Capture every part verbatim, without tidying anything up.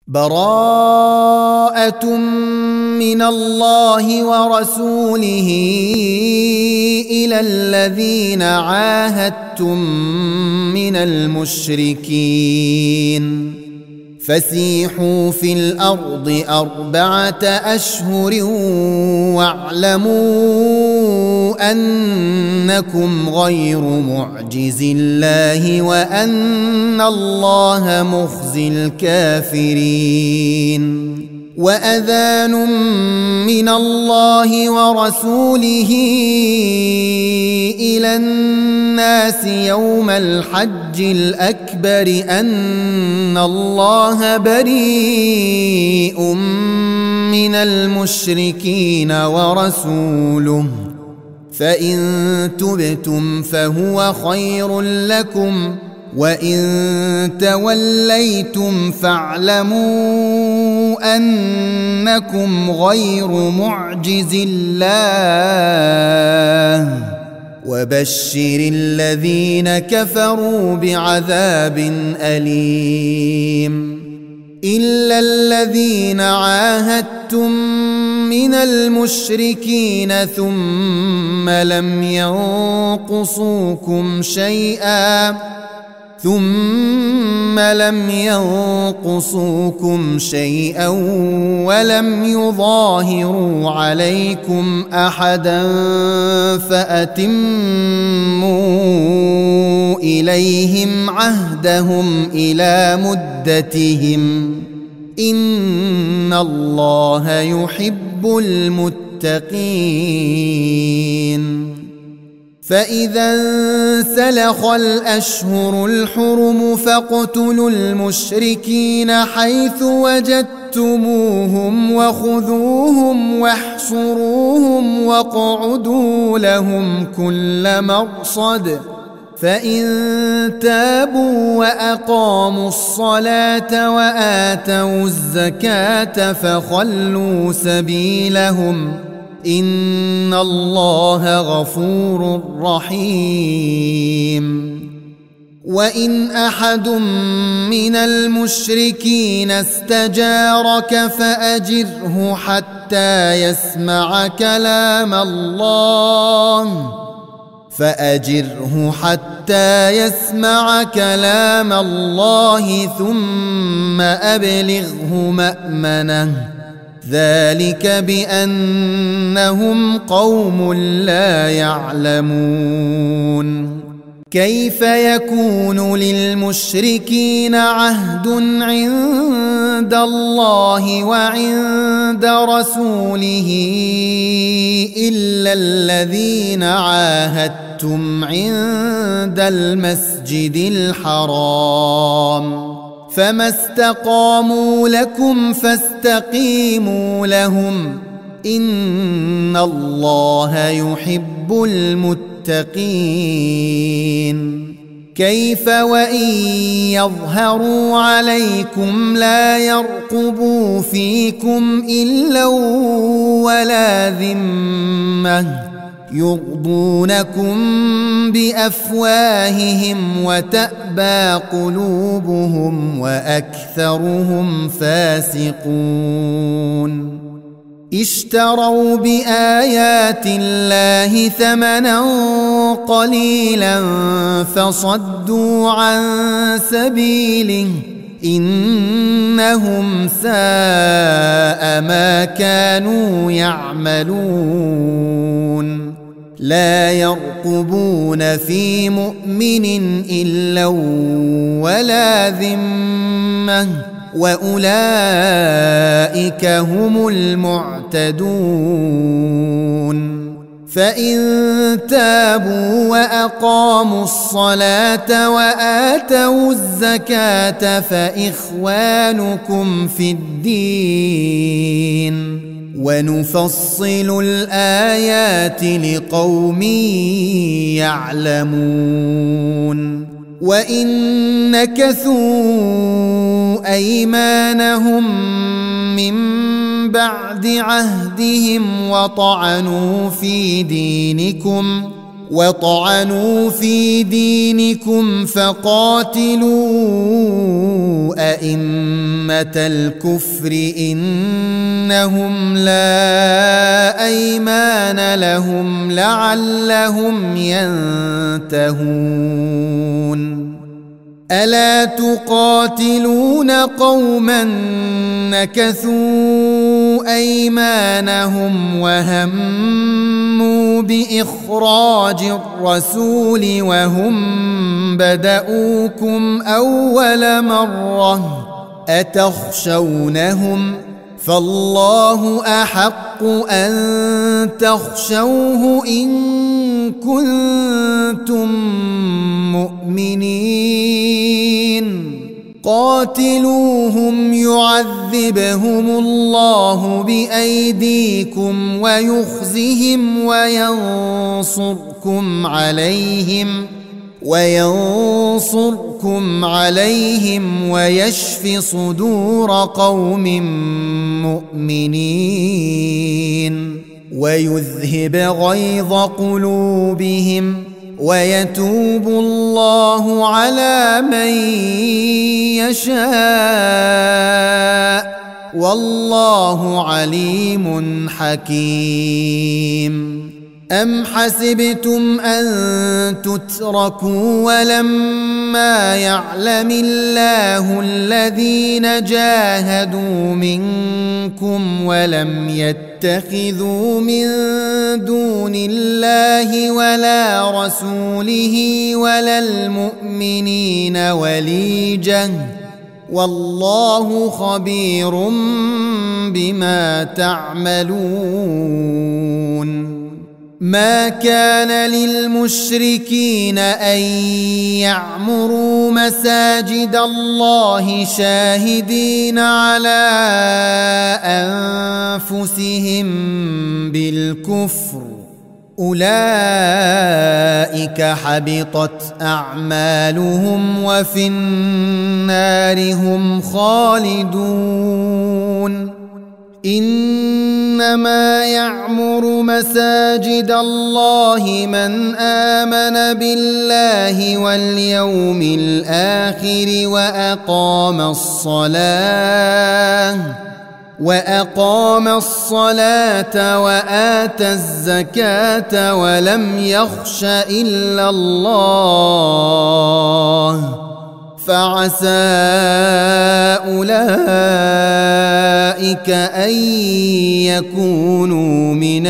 براءة من الله ورسوله إلى الذين عاهدتم من المشركين فسيحوا في الأرض أربعة أشهر واعلموا أنكم غير معجز الله وأن الله مخزي الكافرين وأذان من الله ورسوله إلى الناس يوم الحج الأكبر أن الله بريء من المشركين ورسوله فإن تبتم فهو خير لكم وإن توليتم فاعلموا أنكم غير معجز الله وبشر الذين كفروا بعذاب أليم إلا الذين عاهدتم من المشركين ثم لم ينقصوكم شيئا ثم لم ينقصوكم شيئا ولم يظاهروا عليكم أحدا فأتموا إليهم عهدهم إلى مدتهم إن الله يحب المتقين فإذا انسلخ الأشهر الحرم فاقتلوا المشركين حيث وجدتموهم وخذوهم واحصروهم واقعدوا لهم كل مرصد فإن تابوا وأقاموا الصلاة وآتوا الزكاة فخلوا سبيلهم إن الله غفور رحيم وإن أحد من المشركين استجارك فأجره حتى يسمع كلام الله فأجره حتى يسمع كلام الله ثم أبلغه مأمنه ذلك بأنهم قوم لا يعلمون كيف يكون للمشركين عهد عند الله وعند رسوله إلا الذين عاهدتم عند المسجد الحرام فما استقاموا لكم فاستقيموا لهم إن الله يحب المتقين كيف وإن يظهروا عليكم لا يرقبوا فيكم إلا ولا ذمة يرضونكم بأفواههم وتأبى قلوبهم وأكثرهم فاسقون اشتروا بآيات الله ثمنا قليلا فصدوا عن سبيله إنهم ساء ما كانوا يعملون لا يرقبون في مؤمن إلا ولا ذمة وأولئك هم المعتدون فإن تابوا وأقاموا الصلاة وآتوا الزكاة فإخوانكم في الدين ونفصل الآيات لقوم يعلمون وإن نكثوا أيمانهم من بعد عهدهم وطعنوا في دينكم وطعنوا في دينكم فقاتلوا أئمة الكفر إنهم لا أيمان لهم لعلهم ينتهون ألا تقاتلون قوما نكثوا أيمانهم وهموا بإخراج الرسول وهم بدؤوكم أول مرة أتخشونهم فالله أحق أن تخشوه إن كنتم مؤمنين قاتلوهم يعذبهم الله بأيديكم ويخزهم وينصركم عليهم وينصركم عليهم ويشف صدور قوم مؤمنين ويذهب غيظ قلوبهم ويتوب الله على من يشاء والله عليم حكيم أم حسبتم أن تتركوا ولما يعلم الله الذين جاهدوا منكم ولم يتخذوا من دون الله ولا رسوله ولا المؤمنين وليجة والله خبير بما تعملون ما كان للمشركين أن يعمروا مساجد الله شاهدين على أنفسهم بالكفر أولئك حبطت أعمالهم وفي النار هم خالدون إنما يعمر مساجد الله من آمن بالله واليوم الآخر وأقام الصلاة وأقام الصلاة وآتى الزكاة ولم يخش إلا الله فعسى أولئك أن يكونوا من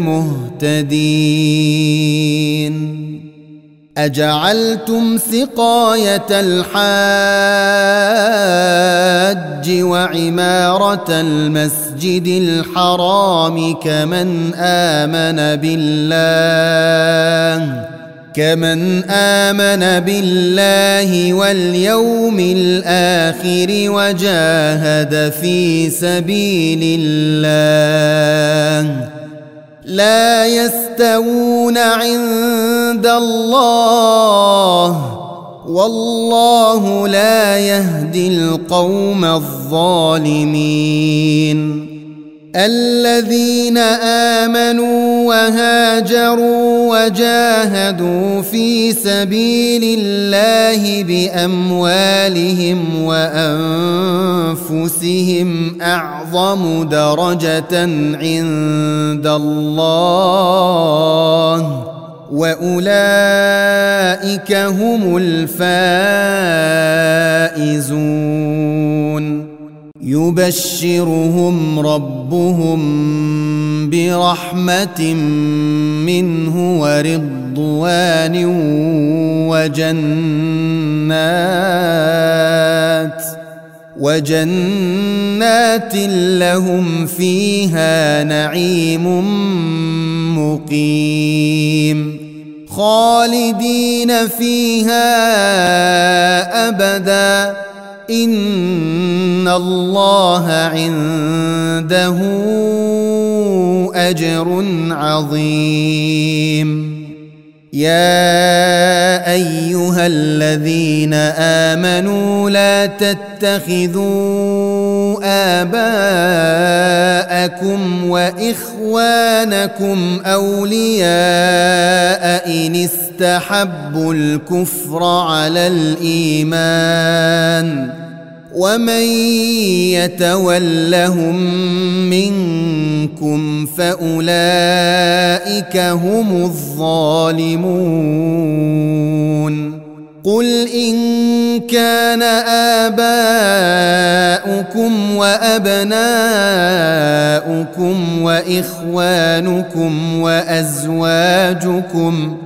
المهتدين أجعلتم سقاية الحاج وعمارة المسجد الحرام كمن آمن بالله كمن آمن بالله واليوم الآخر وجاهد في سبيل الله لا يستوون عند الله والله لا يهدي القوم الظالمين الذين آمنوا وهاجروا وجاهدوا في سبيل الله بأموالهم وأنفسهم أعظم درجة عند الله وأولئك هم الفائزون يبشرهم ربهم برحمة منه ورضوان وجنات وجنات لهم فيها نعيم مقيم خالدين فيها أبدا إن الله عنده أجر عظيم يا أيها الذين آمنوا لا تتخذوا آباءكم وإخوانكم أولياء إن استحبوا الكفر على الإيمان ومن يتولهم منكم فأولئك هم الظالمون قل إن كان آباؤكم وأبناؤكم وإخوانكم وأزواجكم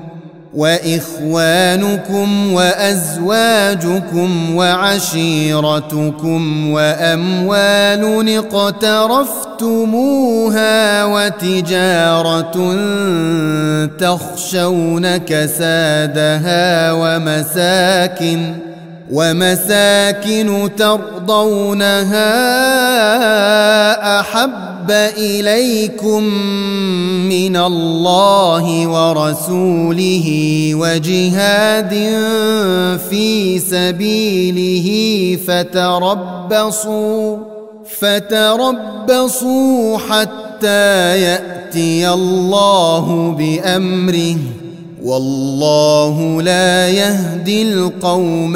وإخوانكم وأزواجكم وعشيرتكم وأموال اقترفتموها وتجارة تخشون كسادها ومساكن ومساكن ترضونها أحب إليكم من الله ورسوله وجهاد في سبيله فتربصوا فتربصوا حتى يأتي الله بأمره والله لا يهدي القوم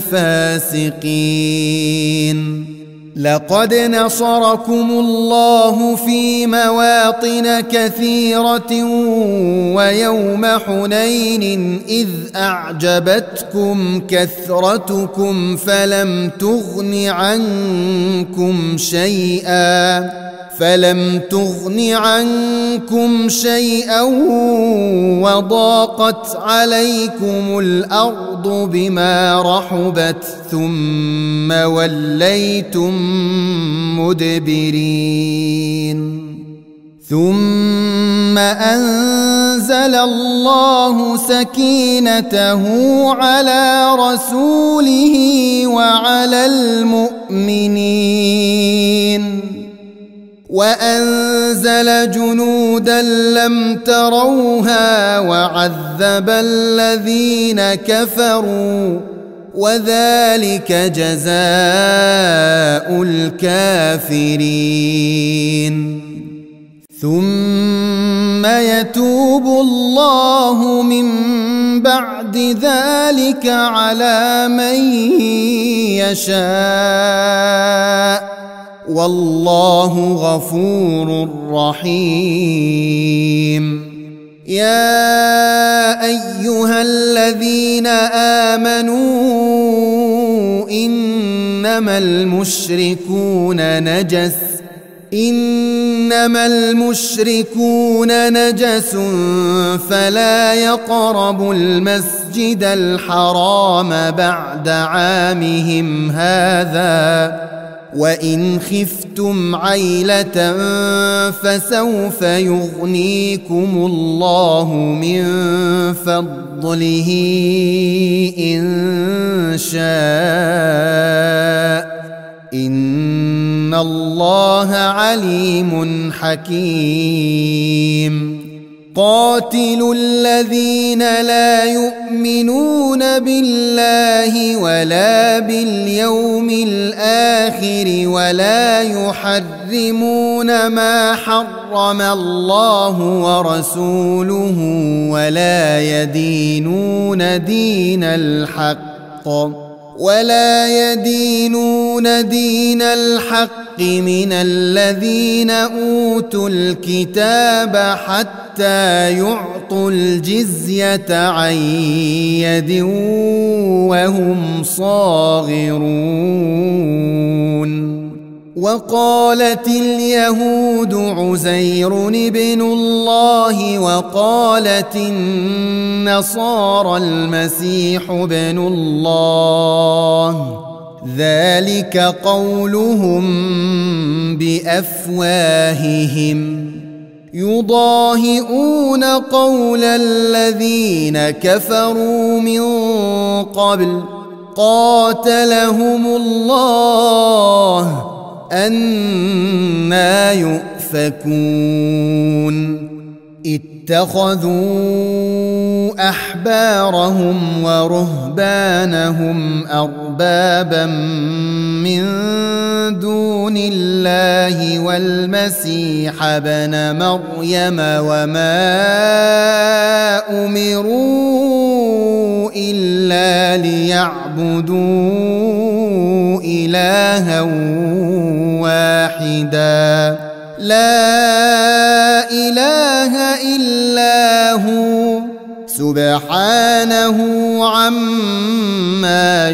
الفاسقين لقد نصركم الله في مواطن كثيرة ويوم حنين إذ أعجبتكم كثرتكم فلم تغن عنكم شيئا فلم تغن عنكم شيئا وضاقت عليكم الأرض بما رحبت ثم وليتم مدبرين ثم أنزل الله سكينته على رسوله وعلى المؤمنين وأنزل جنودا لم تروها وعذب الذين كفروا وذلك جزاء الكافرين ثم يتوب الله من بعد ذلك على من يشاء والله غفور رحيم يا أيها الذين آمنوا إنما المشركون نجس إنما المشركون نجس فلا يقربوا المسجد الحرام بعد عامهم هذا وإن خفتم عيلة فسوف يغنيكم الله من فضله إن شاء إن الله عليم حكيم قاتلوا الذين لا يؤمنون بالله ولا باليوم الآخر ولا يحرمون ما حرم الله ورسوله ولا يدينون دين الحق ولا يدينون دين الحق من الذين أوتوا الكتاب حتى يعطوا الجزية عن يد وهم صاغرون وقالت اليهود عزير ابن الله وقالت النصارى المسيح ابن الله ذلك قولهم بأفواههم يضاهئون قول الذين كفروا من قبل قاتلهم الله أنى يؤفكون اتخذوا أحبارهم ورهبانهم أربابا من دون الله والمسيح ابن مريم وما أمروا إلا ليعبدوا إلها واحدا لا إله إلا هو سبحانه عما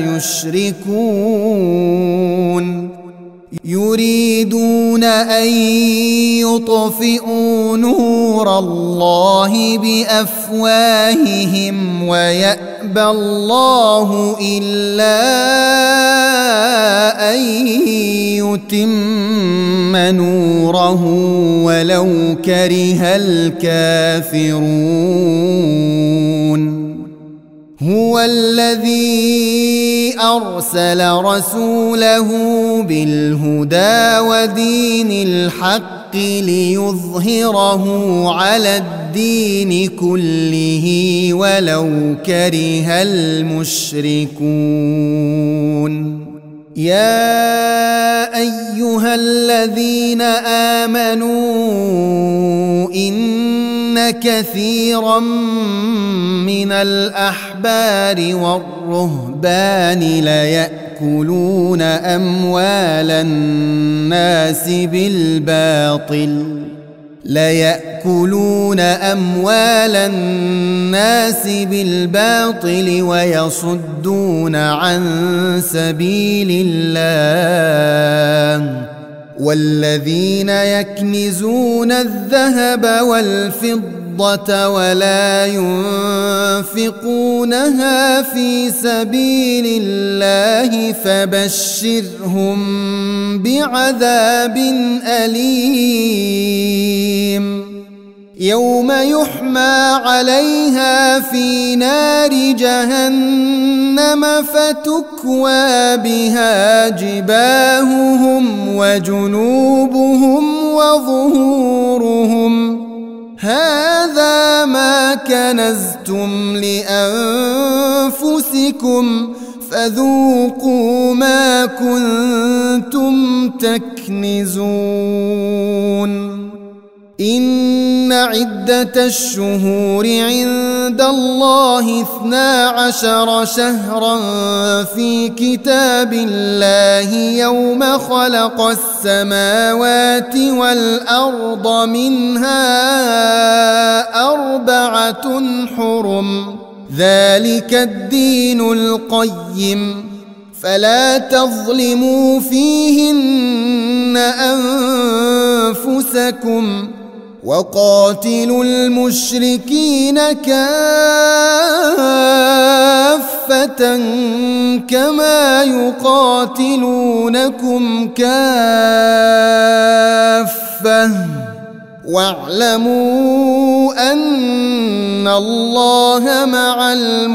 يشركون يريدون أن يطفئوا نور الله بأفواههم ويأبى الله إلا أن يتم نوره ولو كره الكافرون هو الذي أرسل رسوله بالهدى ودين الحق ليظهره على الدين كله ولو كره المشركون يا أيها الذين آمنوا إن كثيرا من الأحبار والرهبان ليأكلون أموال الناس بالباطل ليأكلون أموال الناس بالباطل ويصدون عن سبيل الله والذين يكنزون الذهب والفضة ولا ينفقونها في سبيل الله فبشرهم بعذاب أليم يوم يحمى عليها في نار جهنم فتكوى بها جباههم وجنوبهم وظهورهم هذا ما كنزتم لأنفسكم فذوقوا ما كنتم تكنزون إن عدة الشهور عند الله اثنا عشر شهرا في كتاب الله يوم خلق السماوات والأرض منها أربعة حرم ذلك الدين القيم فلا تظلموا فيهن أنفسكم وقاتلوا المشركين كافة كما يقاتلونكم كافة واعلموا أن الله مع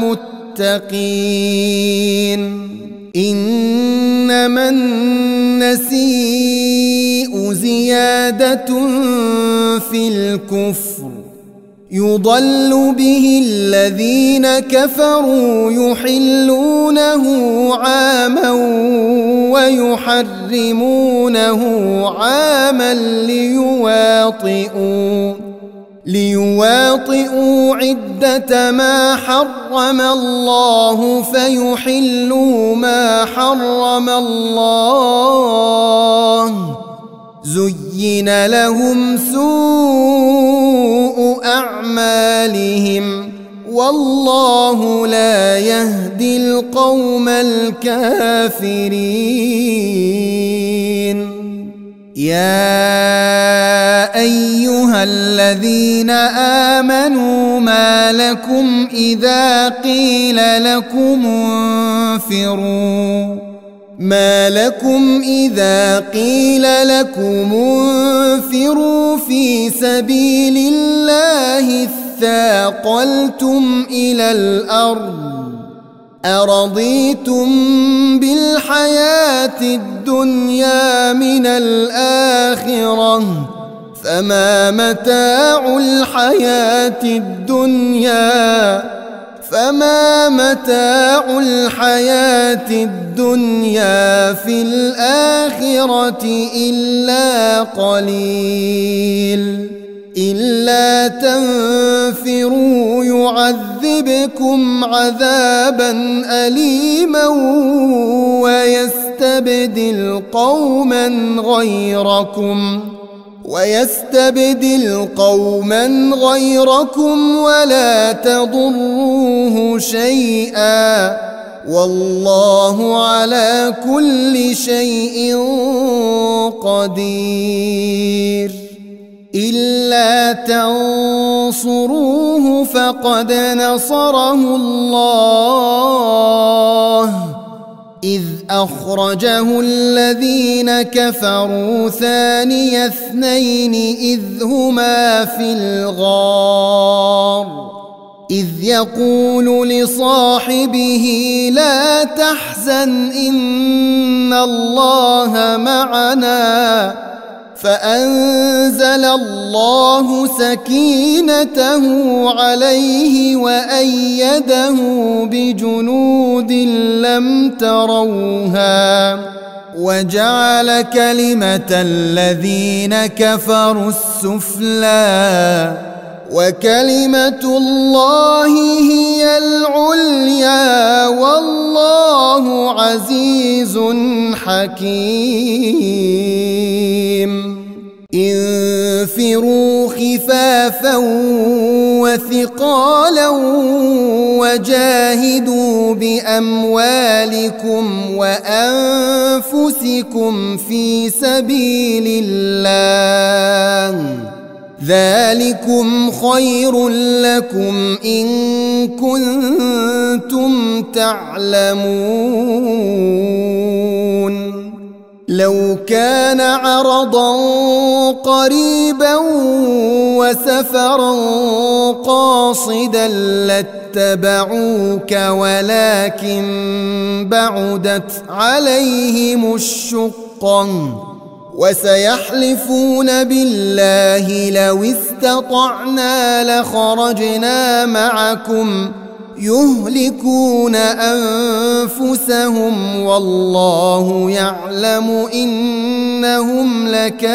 المتقين إنما النسيء زيادة في الكفر يضل به الذين كفروا يحلونه عاما ويحرمونه عاما ليواطئوا ليواطئوا عدة ما حرم الله فيحلوا ما حرم الله زين لهم سوء أعمالهم والله لا يهدي القوم الكافرين يا أيها الذين آمنوا ما لكم إذا قيل لكم انفروا ما لكم إذا قيل لكم انفروا في سبيل الله اثاقلتم إلى الأرض أرضيتم بالحياة الدنيا من الآخرة فما متاع الحياة الدنيا فما متاع الحياة الدنيا في الآخرة إلا قليل إلا تنفروا يعذبكم عذابا أليما ويستبدل قوما غيركم ويستبدل قوما غيركم ولا تضروه شيئا والله على كل شيء قدير إلا تنصروه فقد نصره الله إذ أخرجه الذين كفروا ثاني اثنين إذ هما في الغار إذ يقول لصاحبه لا تحزن إن الله معنا فأنزل الله سكينته عليه وأيده بجنود لم تروها وجعل كلمة الذين كفروا السفلى وكلمة الله هي العليا والله عزيز حكيم انفروا خفافا وثقالا وجاهدوا بأموالكم وأنفسكم في سبيل الله ذلكم خير لكم إن كنتم تعلمون لو كان عرضا قريبا وسفرا قاصدا لاتبعوك ولكن بعدت عليهم الشقة وسيحلفون بالله لو استطعنا لخرجنا معكم يهلكون أنفسهم والله يعلم إنهم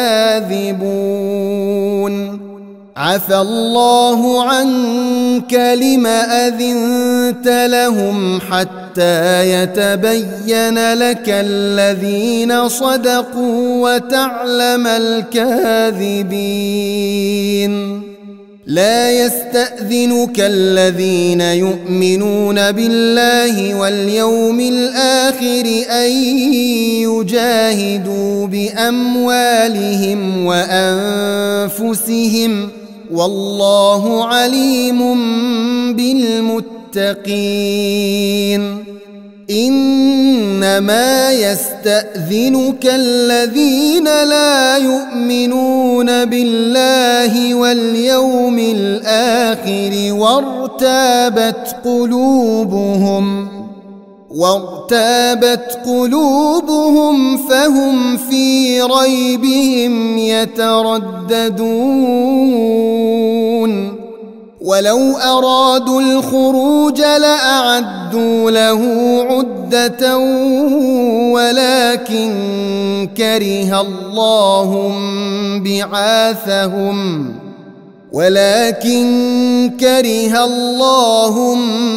لكاذبون عفى الله عنك لم أذنت لهم حتى يتبين لك الذين صدقوا وتعلم الكاذبين لا يستأذنك الذين يؤمنون بالله واليوم الآخر أن يجاهدوا بأموالهم وأنفسهم والله عليم بالمتقين إنما يستأذنك الذين لا يؤمنون بالله واليوم الآخر وارتابت قلوبهم وارتابت قلوبهم فهم في ريبهم يترددون ولو أرادوا الخروج لأعدوا له عدة ولكن كره الله بعاثهم ولكن كره الله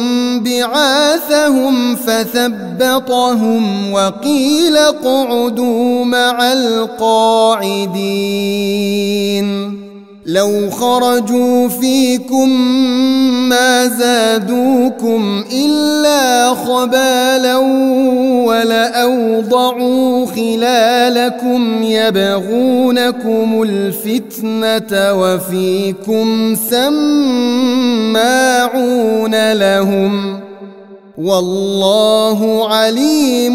بعاثهم فثبطهم وقيل اقعدوا مع القاعدين لو خرجوا فيكم ما زادوكم إلا خبالا ولأوضعوا خلالكم يبغونكم الفتنة وفيكم سماعون لهم والله عليم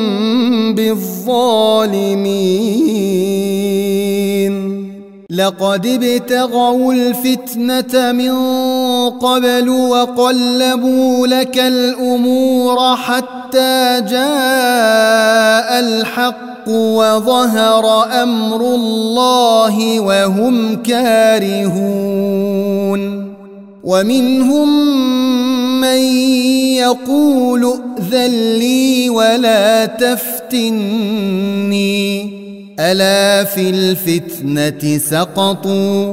بالظالمين لقد ابتغوا الفتنة من قبل وقلبوا لك الأمور حتى جاء الحق وظهر أمر الله وهم كارهون ومنهم من يقول ائذن لي ولا تفتني ألا في الفتنة سقطوا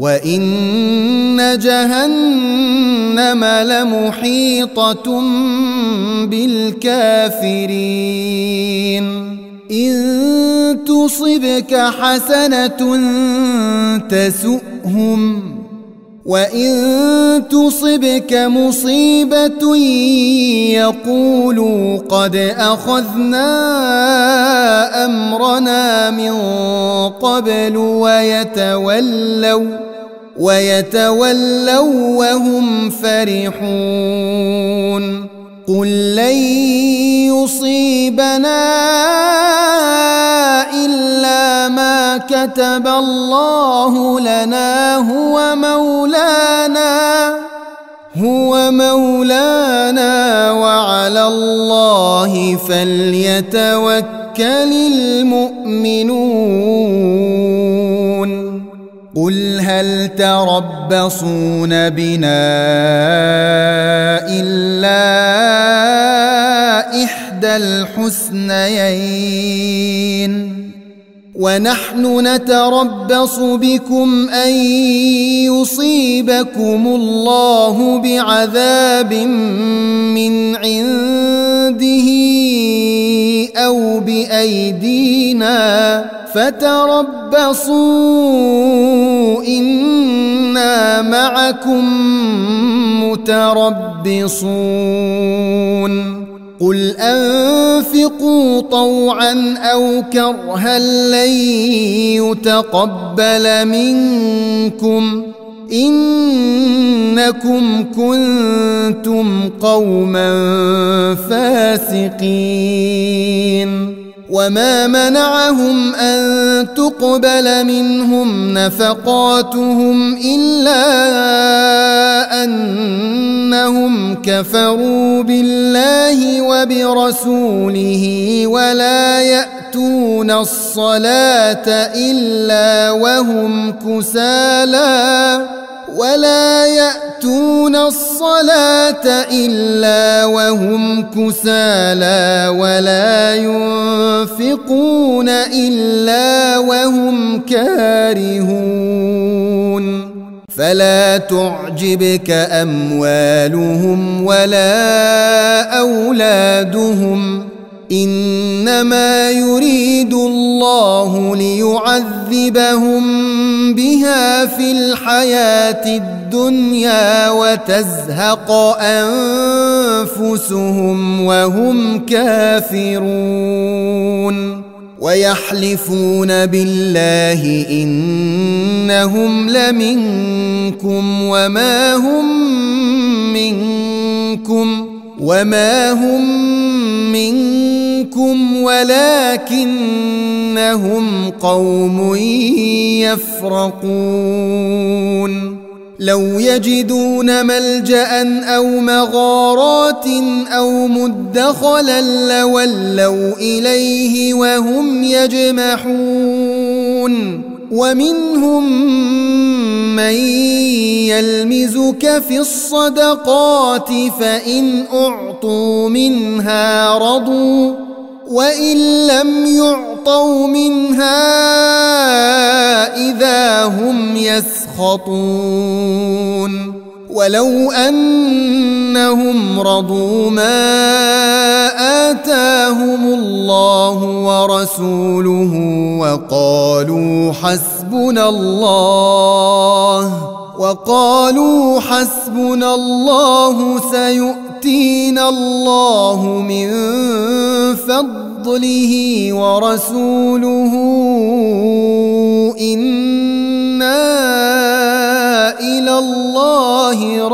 وإن جهنم لمحيطة بالكافرين إن تصبك حسنة تسؤهم وإن تصبك مصيبة يقولوا قد أخذنا أمرنا من قبل ويتولوا ويتولوا وهم فرحون قل لن يصيبنا إلا ما كتب الله لنا هو مولانا هو مولانا وعلى الله فليتوكل المؤمنون قل هل تربصون بنا إلا إحدى الحسنيين ونحن نتربص بكم أن يصيبكم الله بعذاب من عنده أو بأيدينا فتربصوا إنا معكم متربصون قل أنفقوا طوعا أو كرها لن يتقبل منكم إنكم كنتم قوما فاسقين وما منعهم أن تقبل منهم نفقاتهم إلا أنهم كفروا بالله وبرسوله ولا يأتون الصلاة إلا وهم كسالى ولا يأتون الصلاة إلا وهم كسالى ولا ينفقون إلا وهم كارهون فلا تعجبك أموالهم ولا أولادهم إنما يريد الله ليعذبهم بها في الحياة الدنيا وتزهق أنفسهم وهم كافرون ويحلفون بالله إنهم لمنكم وما هم منكم وما هم منكم ولكنهم قوم يفرقون لو يجدون ملجأ أو مغارات أو مدخلا لولوا إليه وهم يجمحون ومنهم من يلمزك في الصدقات فإن أعطوا منها رضوا وإن لم يعطوا منها إذا هم يسخطون ولو أنهم رضوا ما آتاهم الله ورسوله وقالوا حسبنا الله وقالوا حسبنا الله سيؤتينا الله من فضله ورسوله إنا إلى الله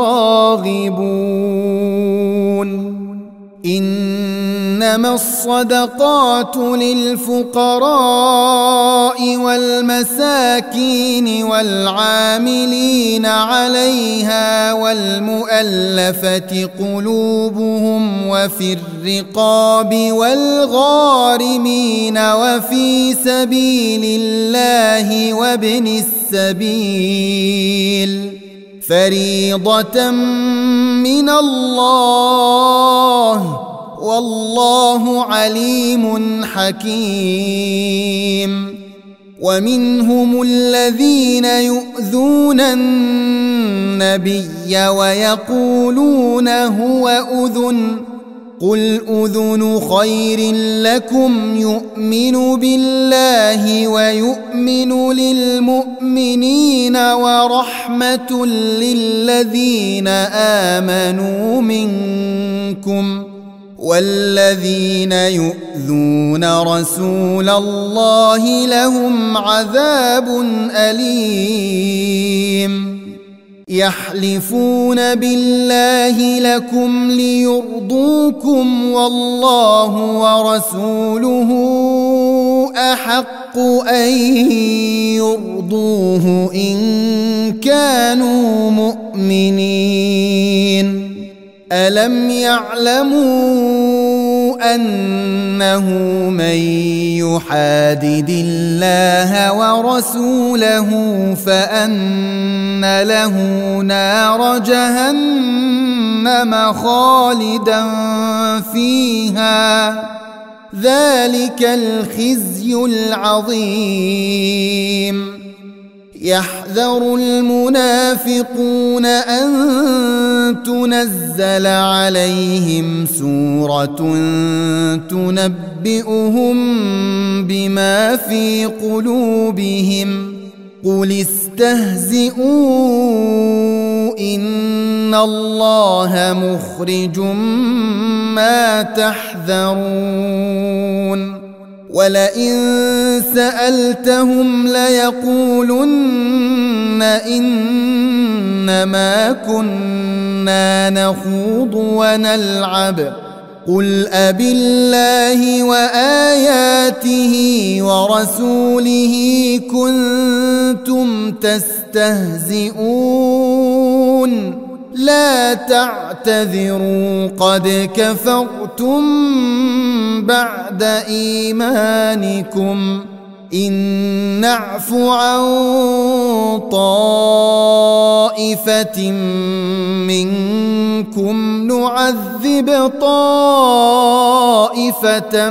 راغبون إنما الصدقات للفقراء والمساكين والعاملين عليها والمؤلفة قلوبهم وفي الرقاب والغارمين وفي سبيل الله وابن السبيل فريضة من الله والله عليم حكيم. ومنهم الذين يؤذون النبي ويقولون هو أذن قل أذن خير لكم يؤمن بالله ويؤمن للمؤمنين ورحمة للذين آمنوا منكم والذين يؤذون رسول الله لهم عذاب أليم. يحلفون بالله لكم ليرضوكم والله ورسوله أحق أن يرضوه إن كانوا مؤمنين. ألم يعلموا أنه من يحادد الله ورسوله فأن له نار جهنم خالدا فيها ذلك الخزي العظيم. يحذر المنافقون أن تنزل عليهم سورة تنبئهم بما في قلوبهم قل استهزئوا إن الله مخرج ما تحذرون. ولئن سألتهم ليقولن إنما كنا نخوض ونلعب قل أبالله وآياته ورسوله كنتم تستهزئون لا تعتذروا قد كفرتم بعد إيمانكم إن نعف عن طائفة منكم نعذب طائفة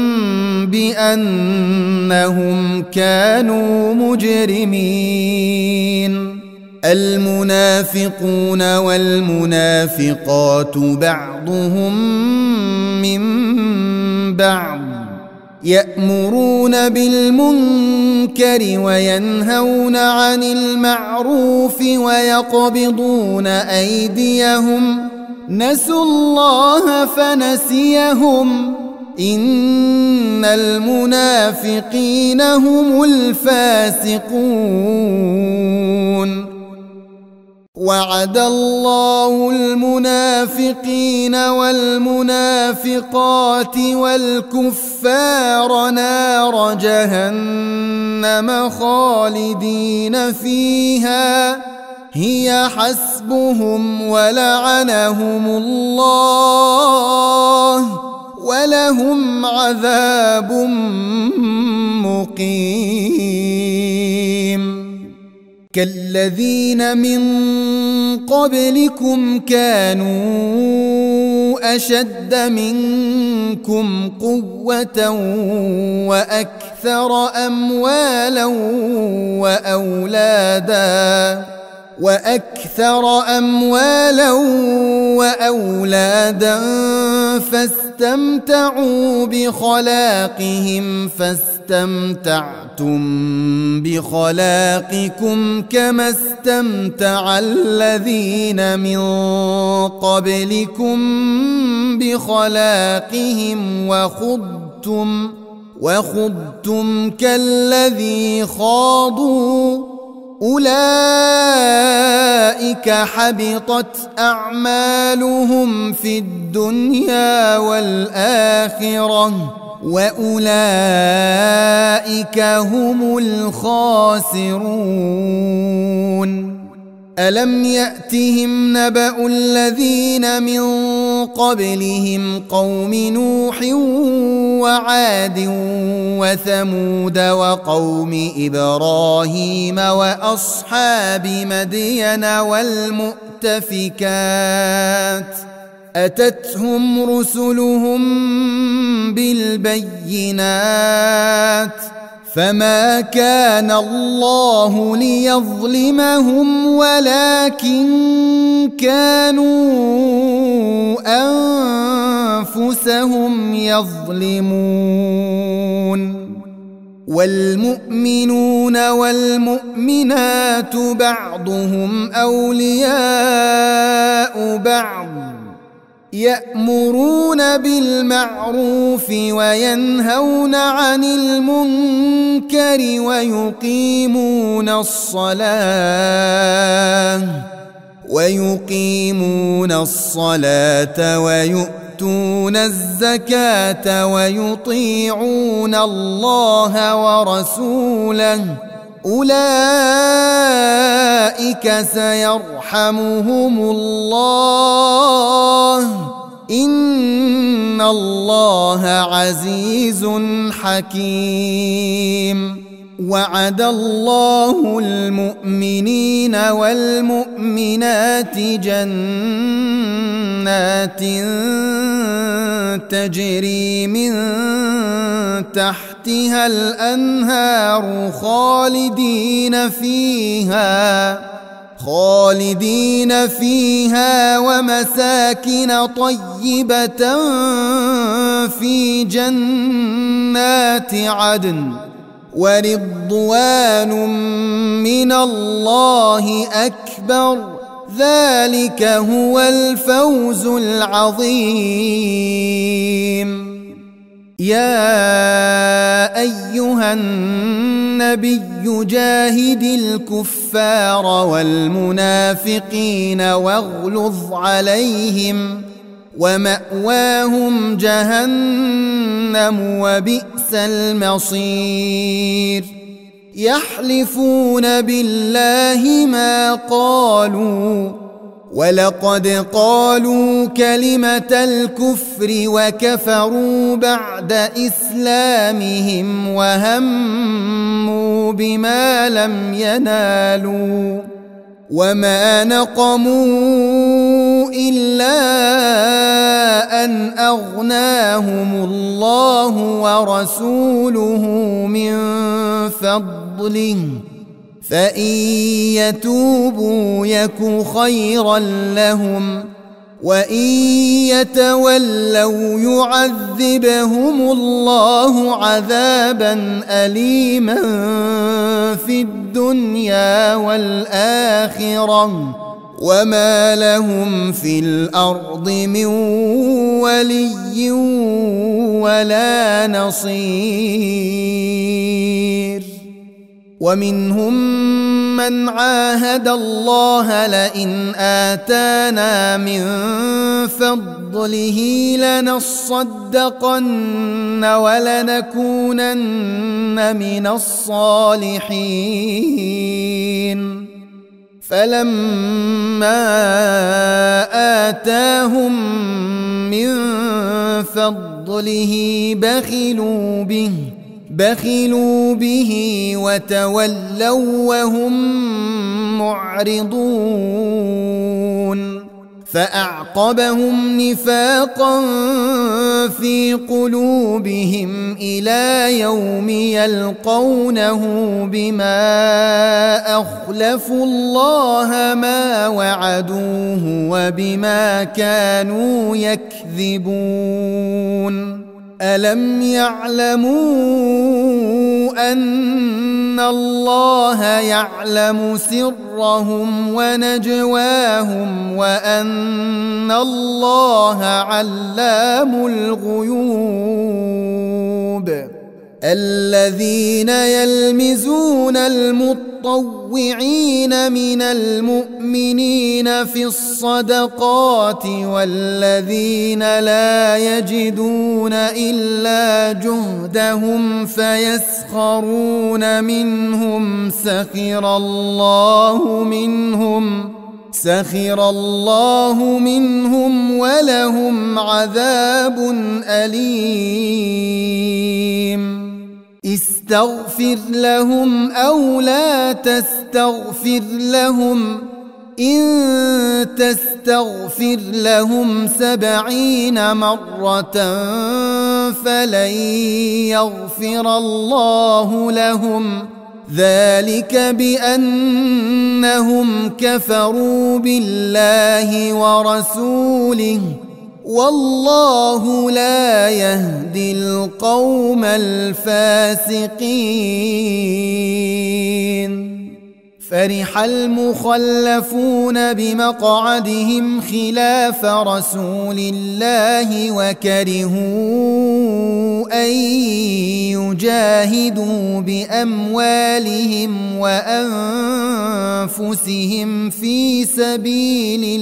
بأنهم كانوا مجرمين. المنافقون والمنافقات بعضهم من بعض يأمرون بالمنكر وينهون عن المعروف ويقبضون أيديهم نسوا الله فنسيهم إن المنافقين هم الفاسقون. وعد الله المنافقين والمنافقات والكفار نار جهنم خالدين فيها هي حسبهم ولعنهم الله ولهم عذاب مقيم. كالذين من قبلكم كانوا أشد منكم قوة وأكثر أموالا وأولادا وأكثر أموالا وأولادا فاستمتعوا بخلاقهم فاستمتعتم بخلاقكم كما استمتع الذين من قبلكم بخلاقهم وخضتم وخضتم كالذي خاضوا أولئك حبطت أعمالهم في الدنيا والآخرة وأولئك هم الخاسرون. ألم يأتهم نبأ الذين من قبلهم قوم نوح وعاد وثمود وقوم إبراهيم وأصحاب مدين والمؤتفكات أتتهم رسلهم بالبينات فما كان الله ليظلمهم ولكن كانوا أنفسهم يظلمون والمؤمنون والمؤمنات بعضهم أولياء بعض يأمرون بالمعروف وينهون عن المنكر ويقيمون الصلاة ويقيمون الصلاة ويؤتون الزكاة ويطيعون الله ورسوله أولئك سيرحمهم الله إن الله عزيز حكيم وعد الله المؤمنين والمؤمنات جنات تجري من تحتها الأنهار خالدين فيها خالدين فيها ومساكن طيبة في جنات عدن ورضوان من الله أكبر ذلك هو الفوز العظيم يا أيها النبي جاهد الكفار والمنافقين واغلظ عليهم ومأواهم جهنم وبئس المصير يحلفون بالله ما قالوا ولقد قالوا كلمة الكفر وكفروا بعد إسلامهم وهموا بما لم ينالوا وما نقموا إلا أن أغناهم الله ورسوله من فضله فإن يتوبوا يك خيرا لهم وإن يتولوا يعذبهم الله عذابا أليما في الدنيا والآخرة وما لهم في الأرض من ولي ولا نصير ومنهم من عاهد الله لئن آتانا من فضله لنصدقن ولنكونن من الصالحين فلما آتاهم من فضله بخلوا به بخلوا به وتولوا وهم معرضون فأعقبهم نفاقا في قلوبهم إلى يوم يلقونه بما أخلفوا الله ما وعدوه وبما كانوا يكذبون ألم يعلموا أن الله يعلم سرهم ونجواهم وأن الله علام الغيوب الذين يلمزون المطوعين من المؤمنين في الصدقات والذين لا يجدون إلا جهدهم فيسخرون منهم سخر الله منهم سخر الله منهم ولهم عذاب أليم استغفر لهم أو لا تستغفر لهم إن تستغفر لهم سبعين مرة فلن يغفر الله لهم ذلك بأنهم كفروا بالله ورسوله والله لا يهدي القوم الفاسقين فرح المخلفون بمقعدهم خلاف رسول الله وكرهوا أن يجاهدوا بأموالهم وأنفسهم في سبيل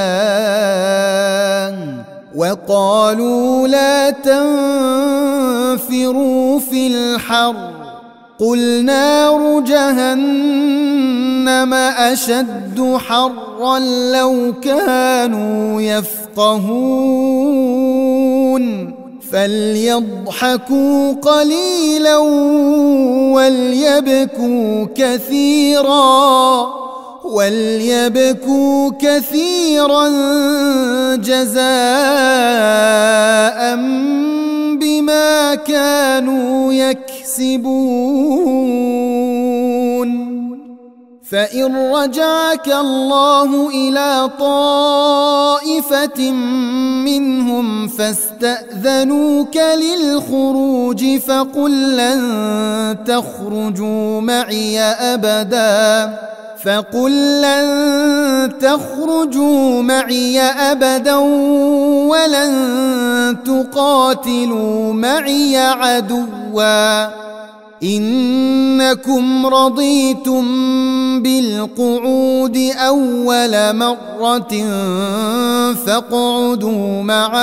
الله وقالوا لا تنفروا في الحر قل نار جهنم أشد حرا لو كانوا يفقهون فليضحكوا قليلا وليبكوا كثيرا وليبكوا كثيرا جزاء بما كانوا يكسبون فإن رجعك الله إلى طائفة منهم فاستأذنوك للخروج فقل لن تخرجوا معي أبدا فقل لن تخرجوا معي أبدا ولن تقاتلوا معي عدوا إنكم رضيتم بالقعود أول مرة فاقعدوا مع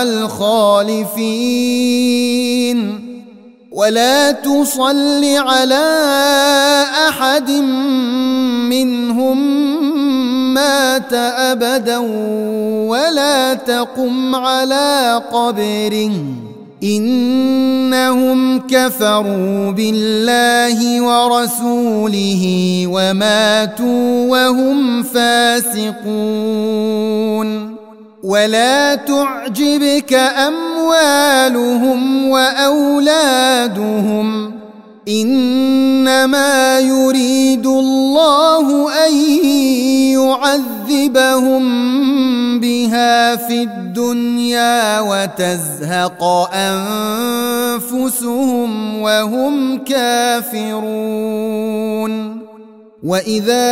الخالفين ولا تصل على أحد منهم مات أبدا ولا تقم على قبره إنهم كفروا بالله ورسوله وماتوا وهم فاسقون ولا تعجبك أموالهم وأولادهم إنما يريد الله أن يعذبهم بها في الدنيا وتزهق أنفسهم وهم كافرون وإذا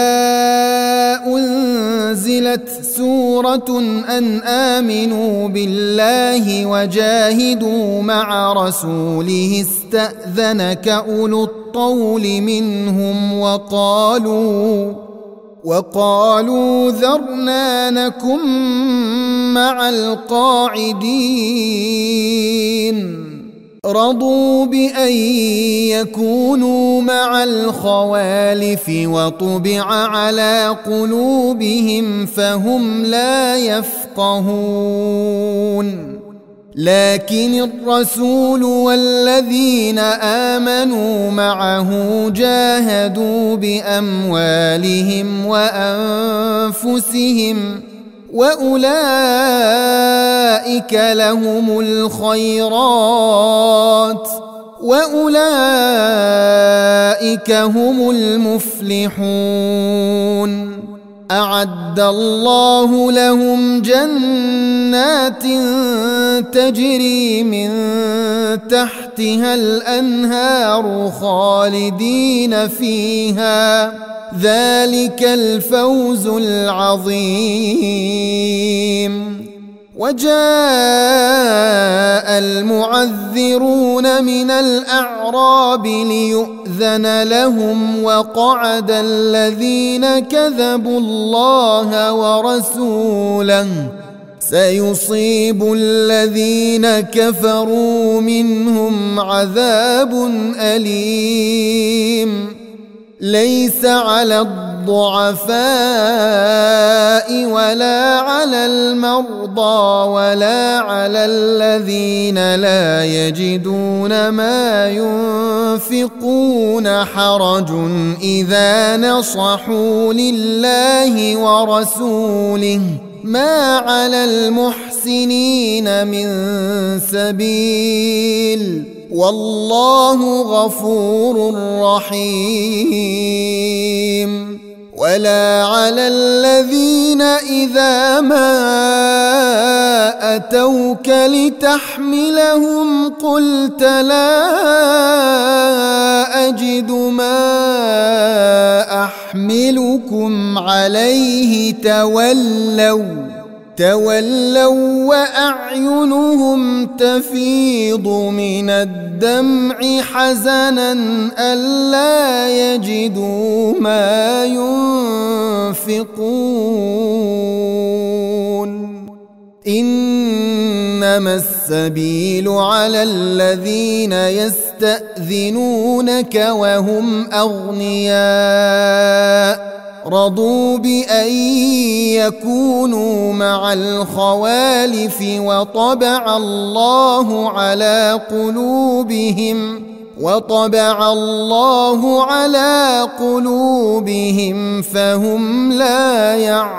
أنزلت سورة أن آمنوا بالله وجاهدوا مع رسوله استأذنك أولو الطول منهم وقالوا وقالوا ذرنا نكن مع القاعدين رضوا بأن يكونوا مع الخوالف وطبع على قلوبهم فهم لا يفقهون لكن الرسول والذين آمنوا معه جاهدوا بأموالهم وأنفسهم وأولئك لهم الخيرات وأولئك هم المفلحون أعد الله لهم جنات تجري من تحتها الأنهار خالدين فيها ذلك الفوز العظيم وجاء المعذرون من الأعراب ليؤذن لهم وقعد الذين كذبوا الله ورسوله سيصيب الذين كفروا منهم عذاب أليم ليس على الضعفاء ولا على المرضى ولا على الذين لا يجدون ما ينفقون حرج إذا نصحوا لله ورسوله ما على المحسنين من سبيل والله غفور رحيم ولا على الذين إذا ما أتوك لتحملهم قلت لا أجد ما أحملكم عليه تولوا تولوا وأعينهم تفيض من الدمع حزنا ألا يجدوا ما ينفقون إنما السبيل على الذين يستأذنونك وهم أغنياء رضوا بأن يكونوا مع الخوالف وطبع الله على قلوبهم وطبع الله على قلوبهم فهم لا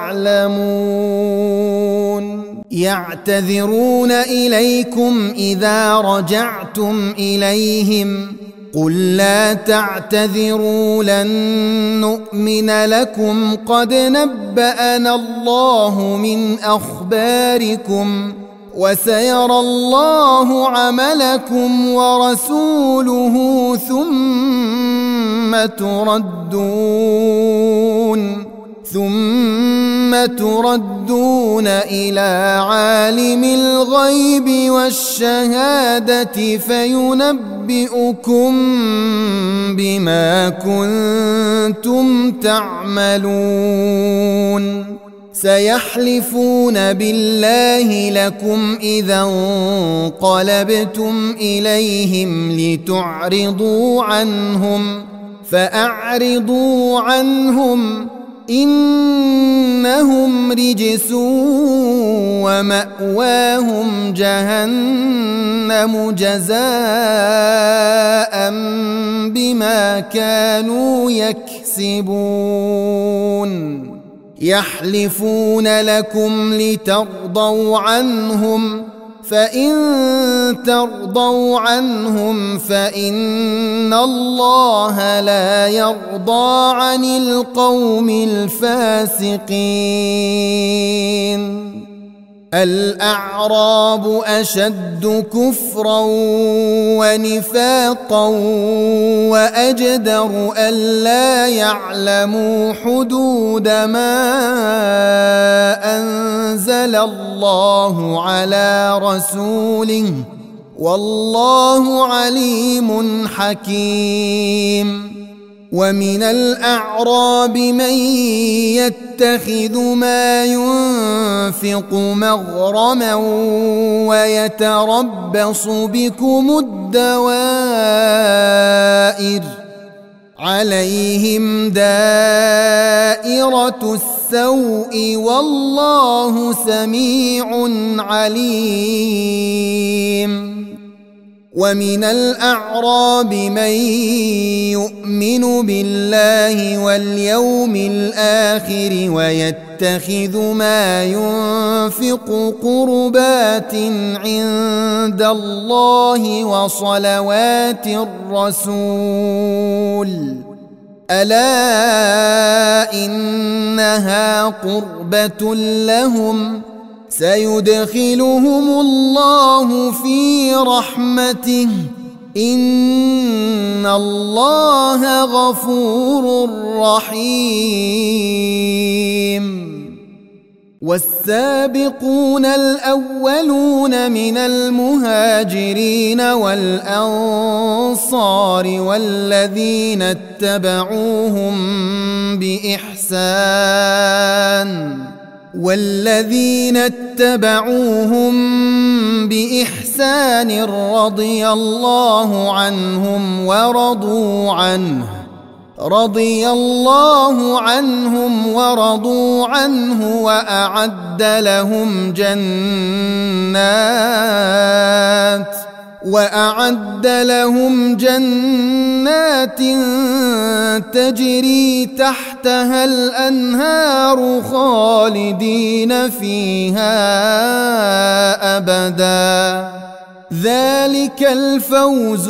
يعلمون يعتذرون إليكم إذا رجعتم إليهم قل لا تعتذروا لن نؤمن لكم قد نبأنا الله من أخباركم وسيرى الله عملكم ورسوله ثم تردون ثم تردون إلى عالم الغيب والشهادة فينبئكم بما كنتم تعملون سيحلفون بالله لكم إذا انقلبتم إليهم لتعرضوا عنهم فأعرضوا عنهم إنهم رجس ومأواهم جهنم جزاء بما كانوا يكسبون يحلفون لكم لترضوا عنهم فإن ترضوا عنهم فإن الله لا يرضى عن القوم الفاسقين الأعراب أشد كفرا ونفاقا وأجدر ألا يعلموا حدود ما أنزل الله على رسوله والله عليم حكيم ومن الأعراب من يتخذ ما ينفق مغرما ويتربص بكم الدوائر عليهم دائرة السوء والله سميع عليم ومن الأعراب من يؤمن بالله واليوم الآخر ويتخذ ما ينفق قربات عند الله وصلوات الرسول ألا إنها قربة لهم سيدخلهم الله في رحمته إن الله غفور رحيم والسابقون الأولون من المهاجرين والأنصار والذين اتبعوهم بإحسان والذين اتبعوهم بإحسان رضي الله عنهم ورضوا عنه رضي الله عنهم ورضوا عنه وأعد لهم جنات وأعد لهم جنات تجري تحتها الأنهار خالدين فيها أبدا ذلك الفوز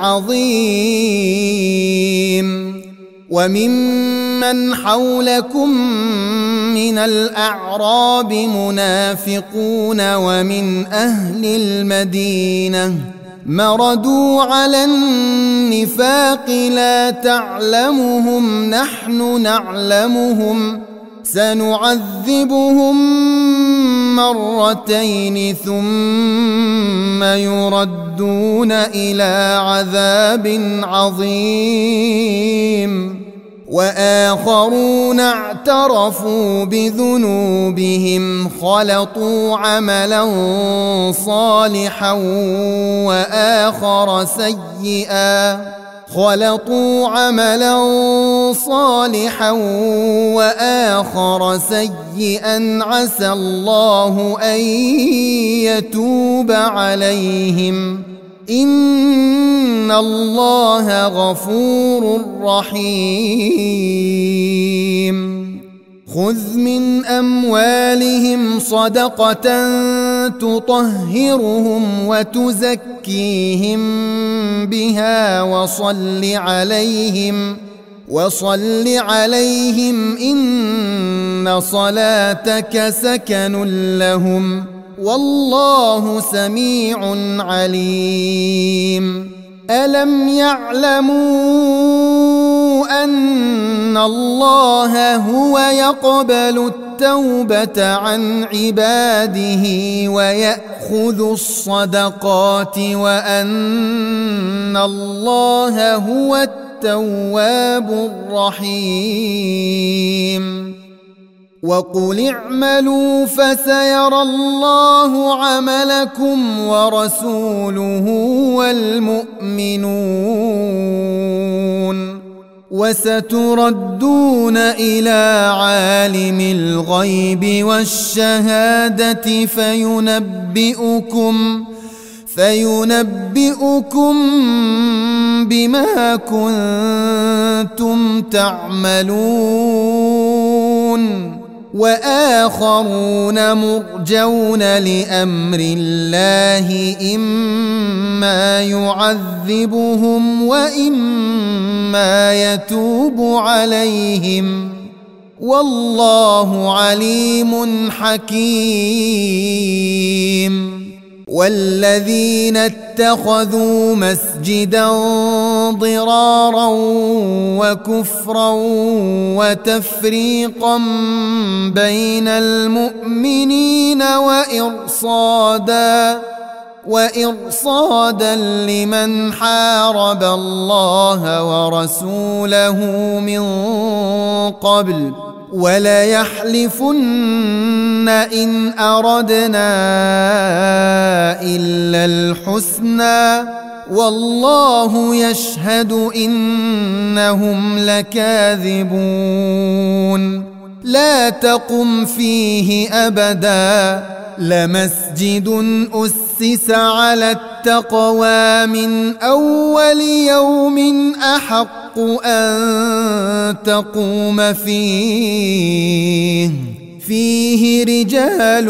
العظيم. وممن حولكم من الأعراب منافقون ومن أهل المدينة مردوا على النفاق لا تعلمهم نحن نعلمهم سنعذبهم مرتين ثم يردون إلى عذاب عظيم وآخرون اعترفوا بذنوبهم خلطوا عملا صالحا وآخر سيئا خلطوا عملا صالحا وآخر سيئا عسى الله أن يتوب عليهم إن الله غفور رحيم. خذ من أموالهم صدقة تطهرهم وتزكيهم بها وصل عليهم وصل عليهم إن صلاتك سكن لهم والله سميع عليم. ألم يعلموا أن الله هو يقبل التوبة عن عباده ويأخذ الصدقات وأن الله هو التواب الرحيم. وقل اعملوا فسيرى الله عملكم ورسوله والمؤمنون وستردون إلى عالم الغيب والشهادة فينبئكم فينبئكم بما كنتم تعملون. وآخرون مرجون لأمر الله إما يعذبهم وإما يتوب عليهم والله عليم حكيم. والذين اتخذوا مسجدا ضرارا وكفرا وتفريقا بين المؤمنين وإرصادا وإرصادا لمن حارب الله ورسوله من قبل وليحلفن إن أردنا إلا الحسنى والله يشهد إنهم لكاذبون. لا تقم فيه أبدا لمسجد أسس على التقوى من أول يوم أحق أن تقوم فيه فيه رجال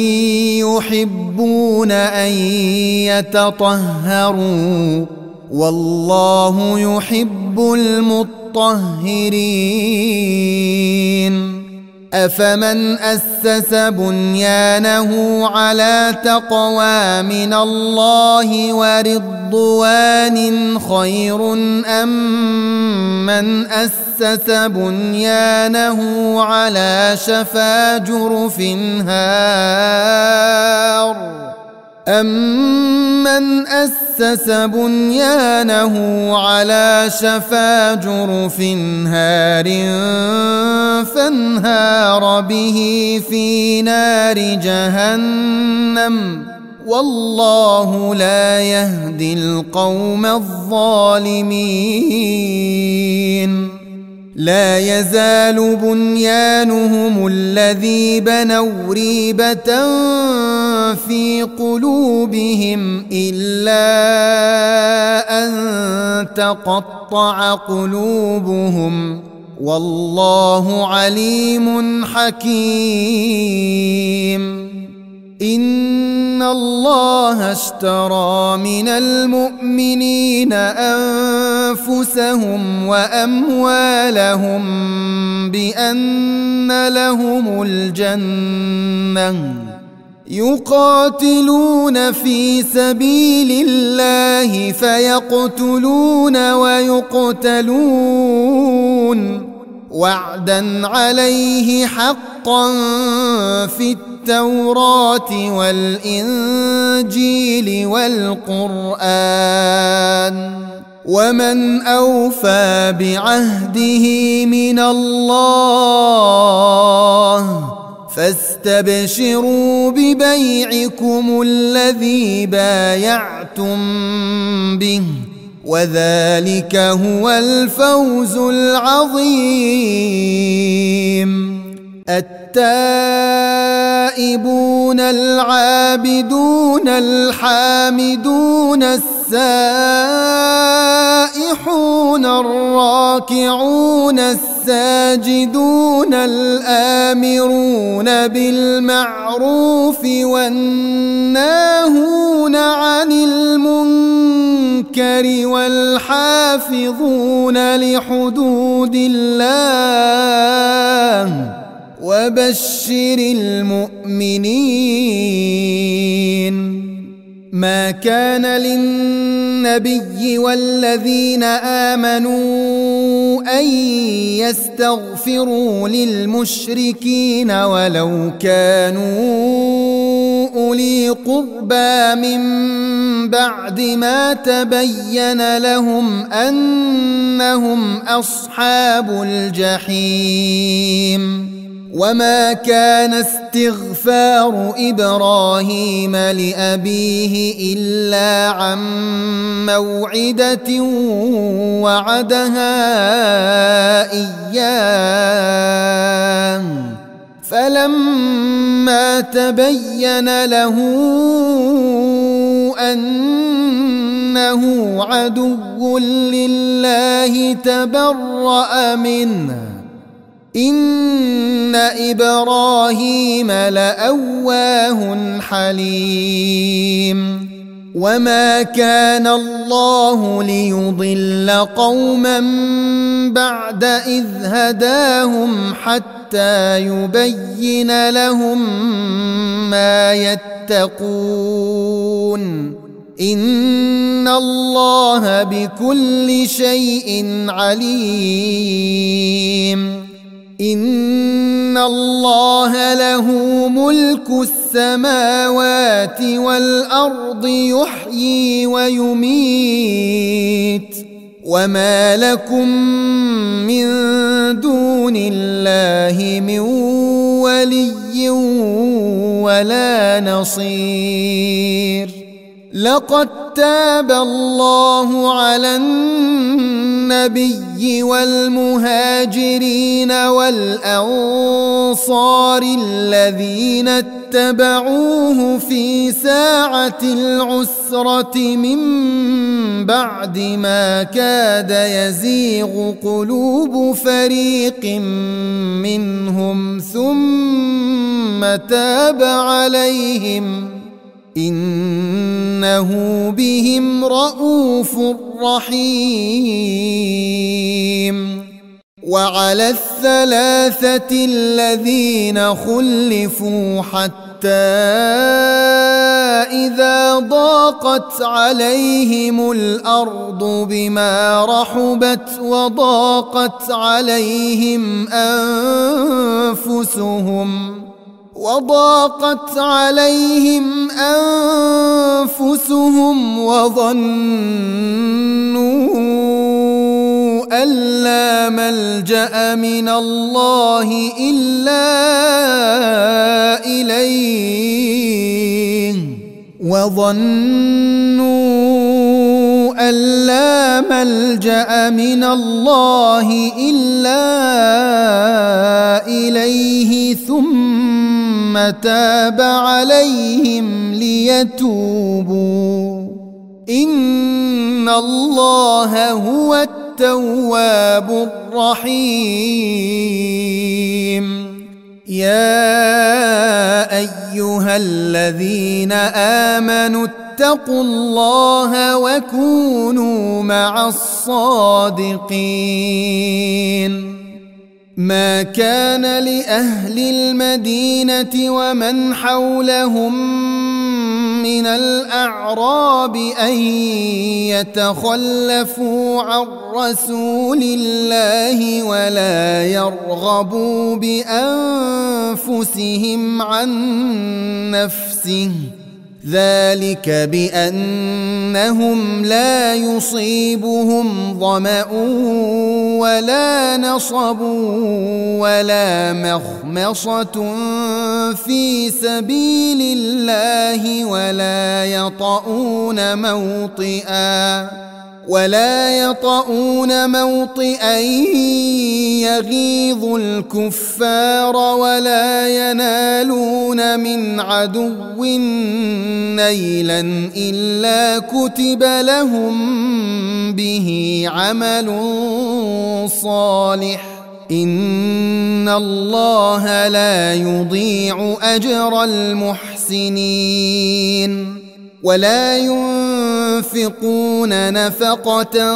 يحبون أن يتطهروا والله يحب المطهرين. أفمن أسس بنيانه على تقوى من الله ورضوان خير أم من أسس بنيانه على شفا جرف هار أمن أسس بنيانه على شفا جرف هار فانهار به في نار جهنم والله لا يهدي القوم الظالمين لا يزال بنيانهم الذي بنوا ريبة في قلوبهم إلا أن تقطع قلوبهم والله عليم حكيم إن الله اشترى من المؤمنين أنفسهم وأموالهم بأن لهم الجنة يقاتلون في سبيل الله فيقتلون ويقتلون وعدا عليه حقا في التوراة والإنجيل والقرآن ومن أوفى بعهده من الله فاستبشروا ببيعكم الذي بايعتم به وذلك هو الفوز العظيم التائبون العابدون الحامدون السائحون الراكعون الساجدون الآمرون بالمعروف والناهون عن المنكر والحافظون لحدود الله وبشر المؤمنين ما كان للنبي والذين آمنوا أن يستغفروا للمشركين ولو كانوا أولي قربى من بعد ما تبين لهم أنهم أصحاب الجحيم وما كان استغفار إبراهيم لأبيه إلا عن موعدة وعدها إياه فلما تبين له أنه عدو لله تبرأ منه إن إبراهيم لأواه حليم وما كان الله ليضل قوما بعد إذ هداهم حتى يبين لهم ما يتقون إن الله بكل شيء عليم إن الله له ملك السماوات والأرض يحيي ويميت وما لكم من دون الله من ولي ولا نصير لقد تاب الله على النبي والمهاجرين والأنصار الذين اتبعوه في ساعة العسرة من بعد ما كاد يزيغ قلوب فريق منهم ثم تاب عليهم إنه بهم رءوف رحيم وعلى الثلاثة الذين خلفوا حتى إذا ضاقت عليهم الأرض بما رحبت وضاقت عليهم أنفسهم وضاقت عليهم أنفسهم وظنوا أن لا ملجأ من الله إلا إليه وظنوا أن لا ملجأ من الله إلا إليه ثم تاب عليهم ليتوبوا إن الله هو التواب الرحيم. يا أيها الذين آمنوا اتقوا الله وكونوا مع الصادقين. ما كان لأهل المدينة ومن حولهم من الأعراب أن يتخلفوا عن رسول الله ولا يرغبوا بأنفسهم عن نفسه ذلك بأنهم لا يصيبهم ظمأ ولا نصب ولا مخمصة في سبيل الله ولا يطؤون موطئا ولا يطؤون موطئا يغيظ الكفار ولا ينالون من عدو نيلا إلا كتب لهم به عمل صالح إن الله لا يضيع أجر المحسنين. ولا ينفقون نفقة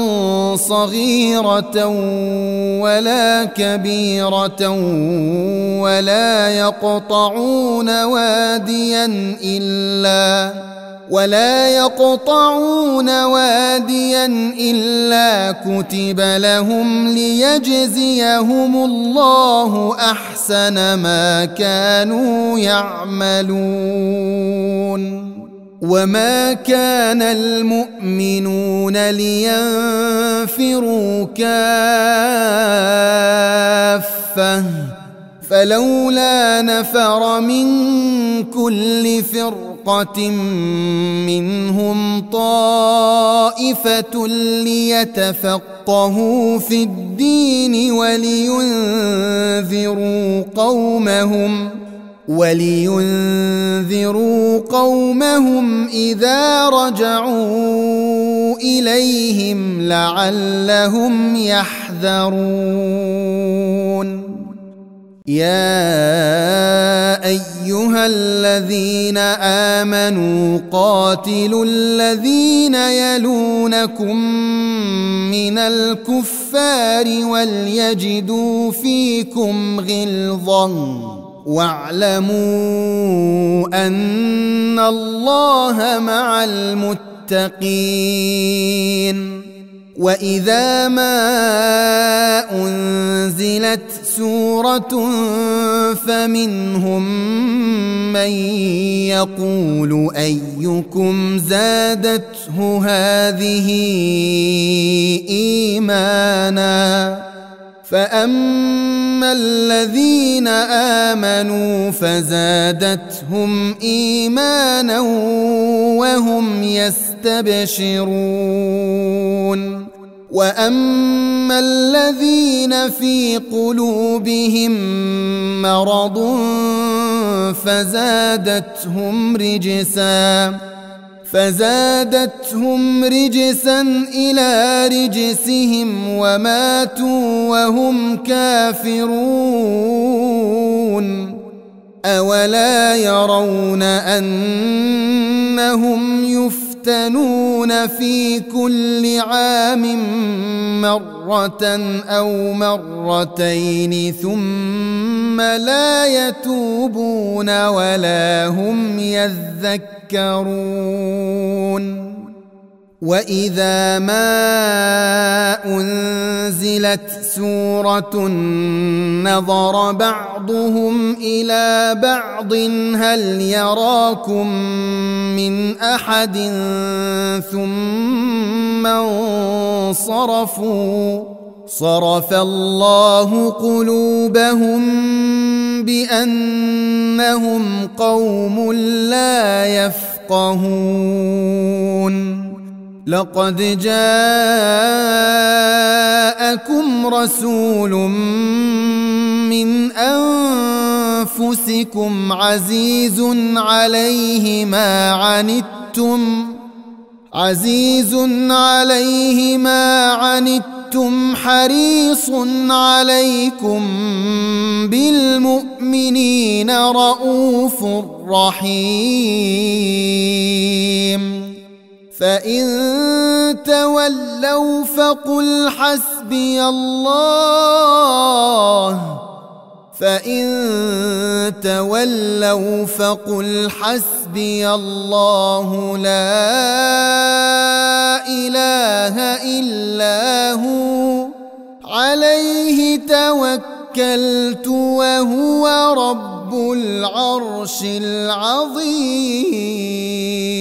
صغيرة ولا كبيرة ولا يقطعون واديا إلا ولا يقطعون واديا إلا كتب لهم ليجزيهم الله أحسن ما كانوا يعملون. وما كان المؤمنون لينفروا كافة فلولا نفر من كل فرقة منهم طائفة ليتفقهوا في الدين ولينذروا قومهم ولينذروا قومهم إذا رجعوا إليهم لعلهم يحذرون. يا أيها الذين آمنوا قاتلوا الذين يلونكم من الكفار وليجدوا فيكم غلظة واعلموا أن الله مع المتقين. وإذا ما أنزلت سورة فمنهم من يقول أيكم زادته هذه إيمانا فأما الذين آمنوا فزادتهم إيمانا وهم يستبشرون. وأما الذين في قلوبهم مرض فزادتهم رجسا فزادتهم رجسا إلى رجسهم وماتوا وهم كافرون. أولا يرون أنهم يفتنون يفتنون في كل عام مرة أو مرتين ثم لا يتوبون ولا هم يذكرون وإذا ما أنزلت سورة نظر بعضهم إلى بعض هل يراكم من أحد ثم انصرفوا صرف الله قلوبهم بأنهم قوم لا يفقهون لقد جاءكم رسول من أنفسكم عزيز عليه ما عنتم عزيز عليه ما عنتم حريص عليكم بالمؤمنين رؤوف رحيم فإن تولوا فقل حسبي الله فإن تولوا فقل حسبي الله لا إله إلا هو عليه توكلت وهو رب العرش العظيم.